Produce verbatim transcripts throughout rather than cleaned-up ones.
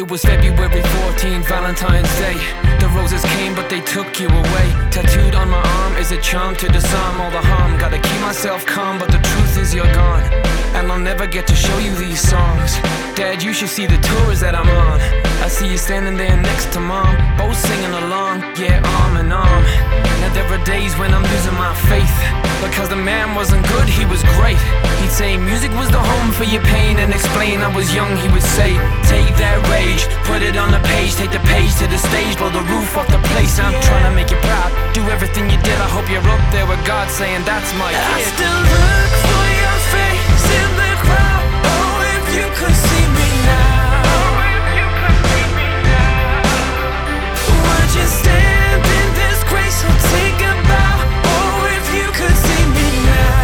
It was February fourteenth, Valentine's Day. The roses came but they took you away. Tattooed on my arm is a charm to disarm all the harm. Gotta keep myself calm but the truth is you're gone, and I'll never get to show you these songs. Dad, you should see the tours that I'm on. I see you standing there next to Mom, both singing along, yeah, arm in arm. Now there are days when I'm losing my faith, because the man wasn't good, he was great. He'd say music was the home for your pain, and explain I was young, he would say, take that rage, put it on the page, take the page to the stage, blow the roof off the place. I'm trying to make you proud, do everything you did. I hope you're up there with God saying that's my kid. I still look for your face in the crowd. Oh, if you could see me now, would you stand in disgrace or take a bow? Oh, if you could see me now.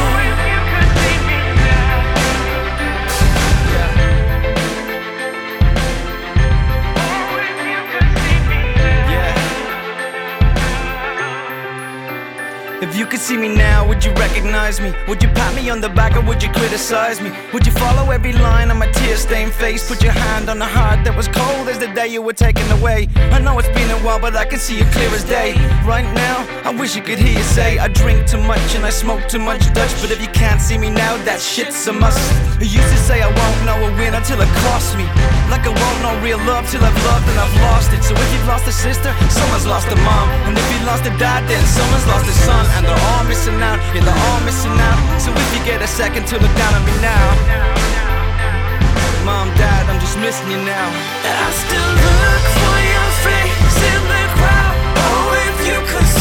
If you could see me now, would you recognize me? Would you pat me on the back or would you criticize me? Would you follow every line on my tear-stained face? Put your hand on the heart that was cold as the day you were taken away. I know it's been a while, but I can see it clear as day. Right now, I wish you could hear you say I drink too much and I smoke too much Dutch. But if you can't see me now, that shit's a must. You used to say I won't know a win until it costs me, like I won't know real love till I've loved and I've lost it. So if you've lost a sister, someone's lost a mom. And if you lost a dad, then someone's lost a son. And they're all missing out, yeah, they're all missing out. So if you get a second to look down on me now, Mom, Dad, I'm just missing you now. I still look for your face in the crowd. Oh, if you could